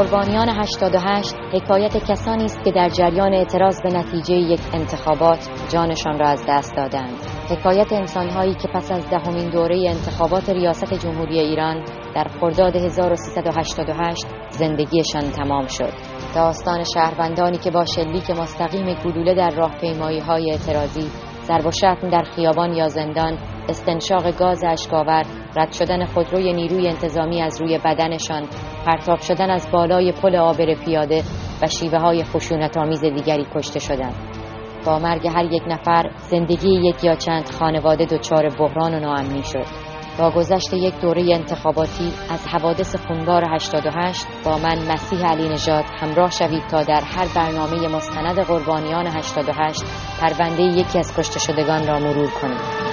قربانیان 88 حکایت کسانی است که در جریان اعتراض به نتیجه یک انتخابات جانشان را از دست دادند. حکایت انسان‌هایی که پس از 10مین دوره انتخابات ریاست جمهوری ایران در خرداد 1388 زندگیشان تمام شد. داستان شهروندانی که با شلیک مستقیم گلوله در راهپیمایی‌های اعتراضی، ضرب و شتم در خیابان یا زندان، استنشاق گاز اشک‌آور، رد شدن خودروی نیروی انتظامی از روی بدنشان، پرتاب شدن از بالای پل عابر پیاده و شیوه‌های خشونت‌آمیز دیگری کشته شدند. با مرگ هر یک نفر، زندگی یک یا چند خانواده دچار بحران و ناامنی شد. با گذشت یک دوره انتخاباتی از حوادث خونبار 88 با من مسیح علی نژاد همراه شوید تا در هر برنامه مستند قربانیان 88 پرونده یکی از کشته شدگان را مرور کنیم.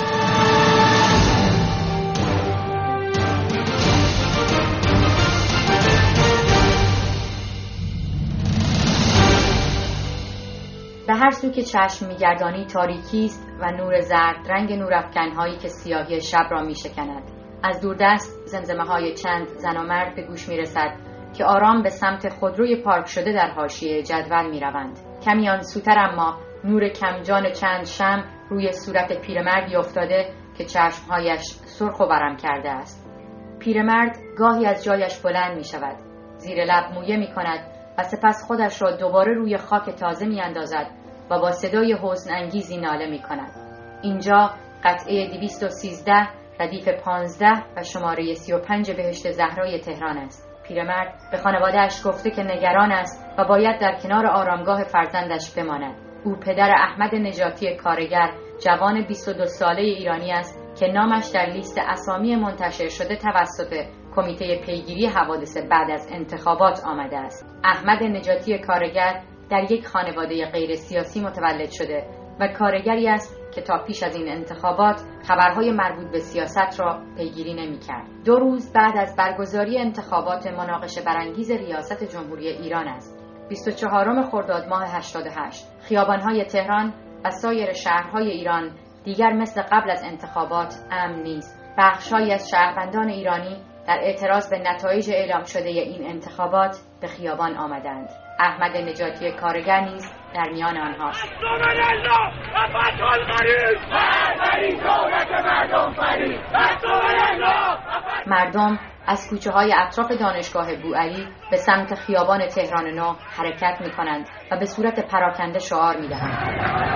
به هر سو که چشم می‌گردانی تاریکی است و نور زرد رنگ نورافکن‌هایی که سیاهی شب را می‌شکند. از دوردست زمزمه‌های چند زن و مرد به گوش می‌رسد که آرام به سمت خودروی پارک شده در حاشیه جدول می‌روند. کمی آن سوتر اما نور کمجان چند شمع روی صورت پیرمردی افتاده که چشم‌هایش سرخ و ورم کرده است. پیرمرد گاهی از جایش بلند می‌شود، زیر لب مویه می‌کند و سپس خودش را دوباره روی خاک تازه می‌اندازد و با صدای حزن انگیزی ناله می‌کند. اینجا قطعه 213 ردیف 15 و شماره 35 بهشت زهرای تهران است. پیرمرد به خانواده‌اش گفته که نگران است و باید در کنار آرامگاه فرزندش بماند. او پدر احمد نجاتی کارگر، جوان 22 ساله ایرانی است که نامش در لیست اسامی منتشر شده توسط کمیته پیگیری حوادث بعد از انتخابات آمده است. احمد نجاتی کارگر در یک خانواده غیر سیاسی متولد شده و کارگری است که تا پیش از این انتخابات خبرهای مربوط به سیاست را پیگیری نمی‌کرد. 2 روز بعد از برگزاری انتخابات مناقشه برانگیز ریاست جمهوری ایران است. 24 خرداد ماه 88 خیابان‌های تهران و سایر شهرهای ایران دیگر مثل قبل از انتخابات امن نیست. بخش‌هایی از شهروندان ایرانی در اعتراض به نتایج اعلام شده این انتخابات به خیابان آمدند. احمد نجاتی کارگر نیز در میان آنهاست. مردم از کوچه‌های اطراف دانشگاه بوعلی به سمت خیابان تهران نو حرکت می‌کنند و به صورت پراکنده شعار می‌دهند.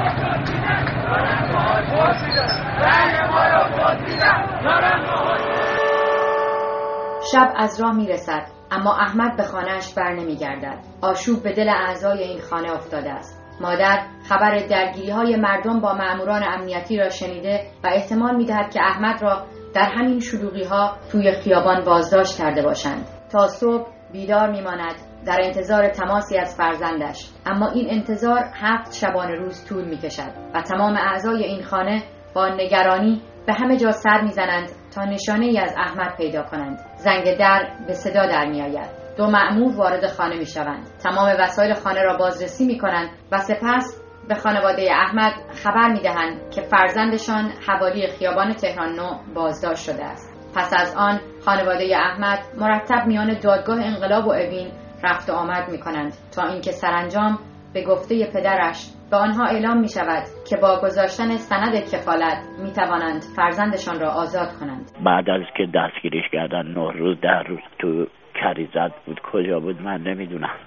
شب از راه میرسد اما احمد به خانه‌اش بر نمیگردد. آشوب به دل اعضای این خانه افتاده است. مادر خبر درگیری‌های مردم با مأموران امنیتی را شنیده و احتمال می‌دهد که احمد را در همین شلوغی‌ها توی خیابان بازداشت کرده باشند. تا صبح بیدار می‌ماند در انتظار تماسی از فرزندش، اما این انتظار 7 شبانه روز طول می‌کشد و تمام اعضای این خانه با نگرانی به همه جا سر می‌زنند تا نشانه‌ای از احمد پیدا کنند. زنگ در به صدا در می‌آید. 2 مأمور وارد خانه می‌شوند. تمام وسایل خانه را بازرسی می‌کنند و سپس به خانواده احمد خبر می‌دهند که فرزندشان حوالی خیابان تهران نو بازداشت شده است. پس از آن خانواده احمد مرتب میان دادگاه انقلاب و اوین رفت و آمد می‌کنند تا اینکه سرانجام به گفته پدرش به آنها اعلام می شود که با گذاشتن سند کفالت می توانند فرزندشان را آزاد کنند. بعد از که دستگیرش کردن 9 روز 10 روز تو کریزت بود، کجا بود من نمیدونم.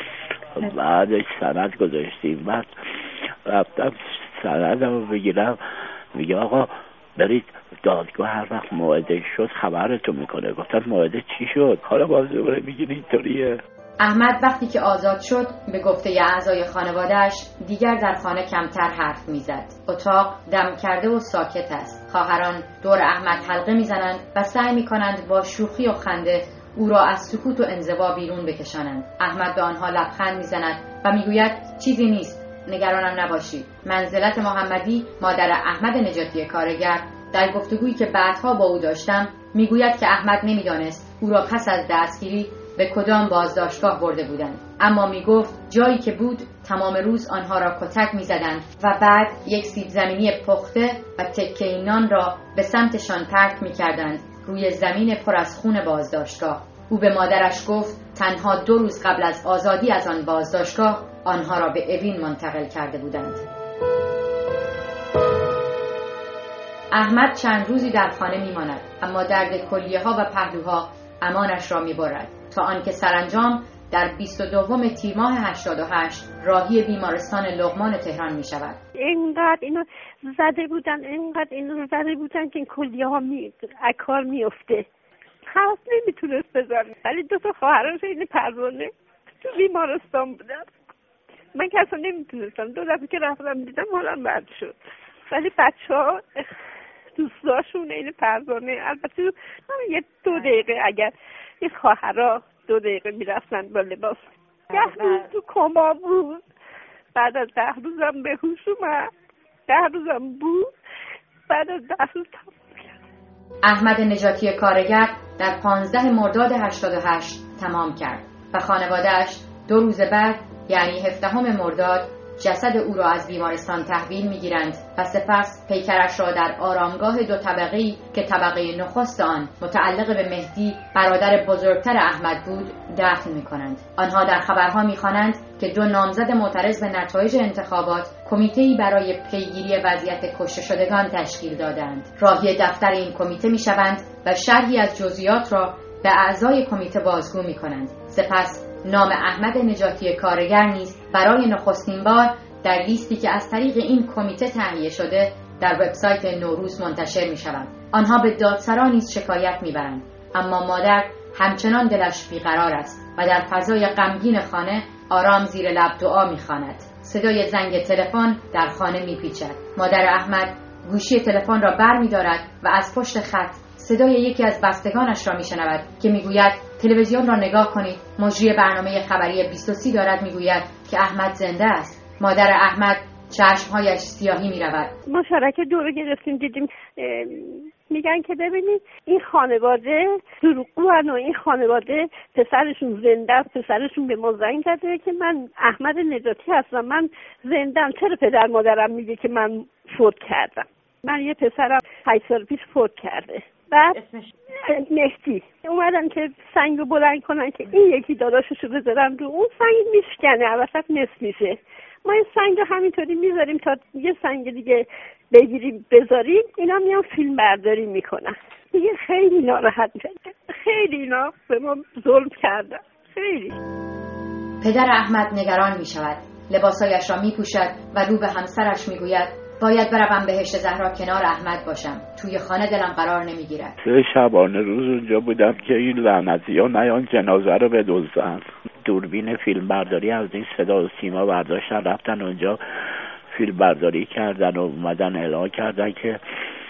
بعدش سند گذاشتیم، بعد رفتم سندمو بگیرم، میگه آقا برید دادگاه، هر وقت موعده شد خبرتون میکنه. گفتم موعده چی شد؟ حالا باز دوباره میگین اینطوریه. احمد وقتی که آزاد شد به گفته اعضای خانواده‌اش دیگر در خانه کمتر حرف میزد. اتاق دم کرده و ساکت است. خواهران دور احمد حلقه میزنند و سعی میکنند با شوخی و خنده او را از سکوت و انزوا بیرون بکشانند. احمد به آنها لبخند میزند و میگوید چیزی نیست، نگرانم نباشید. منزلت محمدی مادر احمد نجاتی کارگر در گفتگویی که بعدها با او داشتم میگوید که احمد نمیدانست او را پس از دستگیری به کدام بازداشتگاه برده بودند، اما میگفت جایی که بود تمام روز آنها را کتک میزدند و بعد یک سیب زمینی پخته و تکه نان را به سمتشان پرت میکردند روی زمین پر از خون بازداشتگاه. او به مادرش گفت تنها 2 روز قبل از آزادی از آن بازداشتگاه آنها را به اوین منتقل کرده بودند. احمد چند روزی در خانه میماند، اما درد کلیه‌ها و پهلوها امانش را میبرد تا آنکه سرانجام در 22 تیر ماه 88 راهی بیمارستان لقمان تهران می شود. اینقدر اینو زده بودن که این کلیه‌ها اکار میفته. حرف نمیتونست بزنه. ولی 2 تا خواهرش این پروانه تو بیمارستان بودن. من که اصلا نمیتونستم. 2 دفعه که رفتم دیدم حالم بد شد. ولی بچه‌ها دوستاشون این پروانه، البته یه 2 دقیقه اگر این خواهرها 2 دقیقه میرفتن با لباس. 10 روز تو کما بود. بعد از 10 روزم به هوش اومد. 10 روزم بود. بعد از 10 روز احمد نجاتی کارگر در 15 مرداد 88 تمام کرد و خانواده‌اش 2 روز بعد یعنی 17 مرداد جسد او را از بیمارستان تحویل می‌گیرند و سپس پیکرش را در آرامگاه 2 طبقه‌ای که طبقه نخست آن متعلق به مهدی برادر بزرگتر احمد بود دفن می‌کنند. آنها در خبرها می‌خوانند که 2 نامزد معترض به نتایج انتخابات کمیته‌ای برای پیگیری وضعیت کشته شدگان تشکیل دادند. راهی دفتر این کمیته می‌شوند و شرحی از جزئیات را به اعضای کمیته بازگو می‌کنند. سپس نام احمد نجاتی کارگر نیز برای نخستین بار در لیستی که از طریق این کمیته تهیه شده در وبسایت نوروز منتشر می شود. آنها به دادسرا نیز شکایت می برند، اما مادر همچنان دلش بیقرار است و در فضای غمگین خانه آرام زیر لب دعا می خواند. صدای زنگ تلفن در خانه می پیچد. مادر احمد گوشی تلفن را بر می دارد و از پشت خط صدای یکی از بستگانش را میشنود که میگوید تلویزیون را نگاه کنید، مجری برنامه خبری 23 دارد میگوید که احمد زنده است. مادر احمد چشمهایش سیاهی میرود. ما شرکت دورو گرفتیم دیدیم میگن که ببینید این خانواده دروغگوان و این خانواده پسرشون زنده است، پسرشون به ما زنگ زده که من احمد نجاتی هستم، من زنده‌ام، چرا پدر مادرم میگه که من فوت کردم. من یه پسرم 8 سال پیش فوت کرده. بعد مهدی اومدن که سنگ رو بلند کنن که این یکی داداششو بذارن رو اون سنگ میشکنه وسط نصف میشه. ما این سنگ رو همینطوری میذاریم تا یه سنگ دیگه بگیریم بذاریم، اینا میان فیلم برداری میکنن. دیگه خیلی ناراحت میشن، خیلی اینا به ما ظلم کردن، خیلی. پدر احمد نگران میشود، لباسایش را میپوشد و رو به همسرش میگوید باید بروم بهشت زهرا کنار احمد باشم، توی خانه دلم قرار نمیگیرد. 3 شبانه روز اونجا بودم که این لعنتی ها نیان جنازه رو بدزدن. دوربین فیلم برداری از این صدا و سیما برداشتن رفتن اونجا فیلم برداری کردن و اومدن اعلام کردن که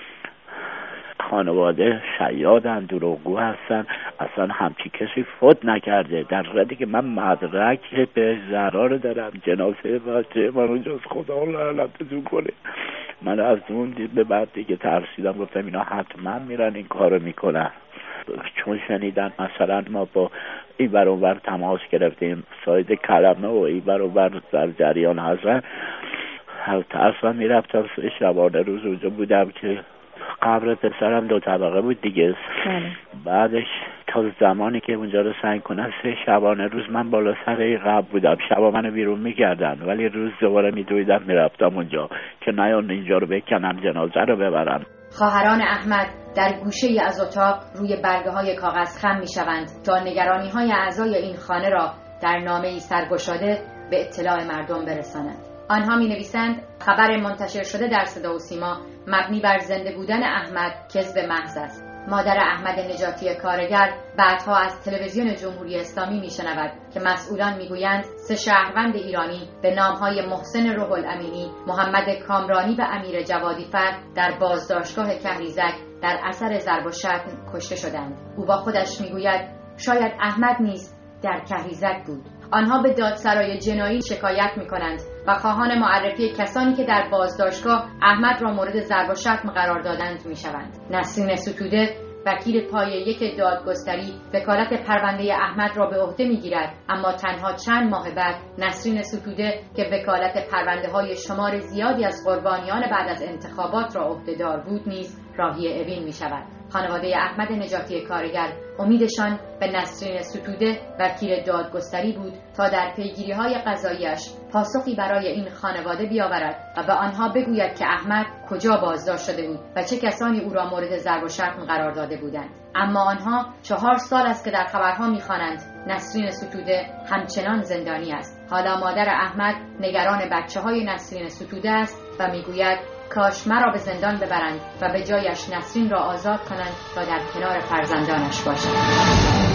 خانواده شیادن، دروغگو هستن، اصلا همچی کسی فوت نکرده، در صورتی که من مدرک به زهرا رو دارم، جنازه بچه من اونجاست، خدا لعنتتون کنه. من از اون دید به بعد دیگه ترسیدم، گفتم اینا حتما میرن این کارو میکنن، چون شنیدن مثلا ما با این بر اون بر تماس گرفتیم، ساید کلمه و این بر اون بر در جریان هستن، ترسم میرفتم. 3 شبانه روز اونجا بودم که قبر پسرم 2 طبقه بود دیگه. بعدش تا زمانی که اونجا رو سنگ کنن 3 شبانه روز من بالا سر این قبر بودم، شبا منو بیرون میکردن ولی روز دوباره میدویدم میرفتم اونجا که نیان اینجا رو بکنن جنازه رو ببرن. خواهران احمد در گوشه‌ای از اتاق روی برگه های کاغذ خم میشوند تا نگرانی های اعضای این خانه را در نامه‌ای سرگشاده به اطلاع مردم برسانند. آنها می نویسند خبر منتشر شده در صدا و سیما مبنی بر زنده بودن احمد کذب محض است. مادر احمد نجاتی کارگر بعدها از تلویزیون جمهوری اسلامی می شنود که مسئولان می گویند 3 شهروند ایرانی به نامهای محسن روح الامینی، محمد کامرانی و امیر جوادی فر در بازداشتگاه کهریزک در اثر ضرب و شتم کشته شدند. او با خودش می گوید شاید احمد نیز در کهریزک بود. آنها به دادسرای جنایی شکایت می‌کنند و خواهان معرفی کسانی که در بازداشتگاه احمد را مورد ضرب و شتم قرار دادند می‌شوند. نسرین ستوده وکیل پایه 1 دادگستری وکالت پرونده احمد را به عهده می‌گیرد، اما تنها چند ماه بعد نسرین ستوده که وکالت پرونده‌های شمار زیادی از قربانیان بعد از انتخابات را عهده‌دار بود نیز راهی اوین می‌شود. خانواده احمد نجاتی کارگر امیدشان به نسرین ستوده وکیل دادگستری بود تا در پیگیری‌های قضایی‌اش پاسخی برای این خانواده بیاورد و به آنها بگوید که احمد کجا بازداشت شده بود و چه کسانی او را مورد ضرب و شتم قرار داده بودند. اما آنها 4 سال است که در خبرها می‌خوانند نسرین ستوده همچنان زندانی است. حالا مادر احمد نگران بچه‌های نسرین ستوده است و میگوید کاش مرا به زندان ببرند و به جایش نسرین را آزاد کنند تا در کنار فرزندانش باشد.